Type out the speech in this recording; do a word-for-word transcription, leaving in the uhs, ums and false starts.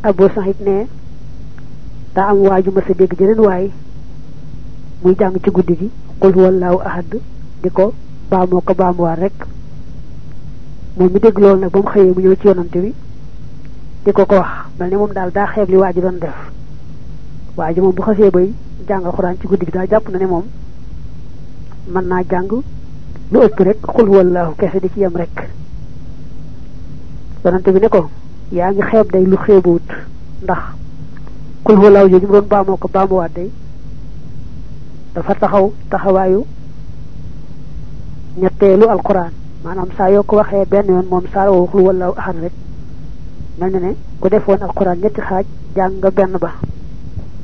Abu Sa'id ne daa am waaju ma sa dégg jeneen waay muy jàng ci guddi gi qul huwallahu ahad di ko baamoo ko baamuwaat rek moom mi dégg loolu nag ba mu xëyee mu ñëw ci yonante bi di ko ko wax mel ni moom daal daa xeeb li waa ji doon def waa ji moom bu xasee bay jàng alxuraan ci guddi gi daa jàpp na ne moom mën naa jàng lu ëpp rek qul huwallahu kese di ci yem rek yonante bi ne ko yaa ngi xeeb day lu xeebuwut ndax qul huwallahu jooju mu doon baamoo ko baamuwaat day dafa taxaw taxawaayu ñetteelu alquran maanaam saa yoo ko waxee benn yoon moom saa yoo qul huwallahu ahad rek mel na ne ku defoon alquran ñetti xaaj jàng nga benn ba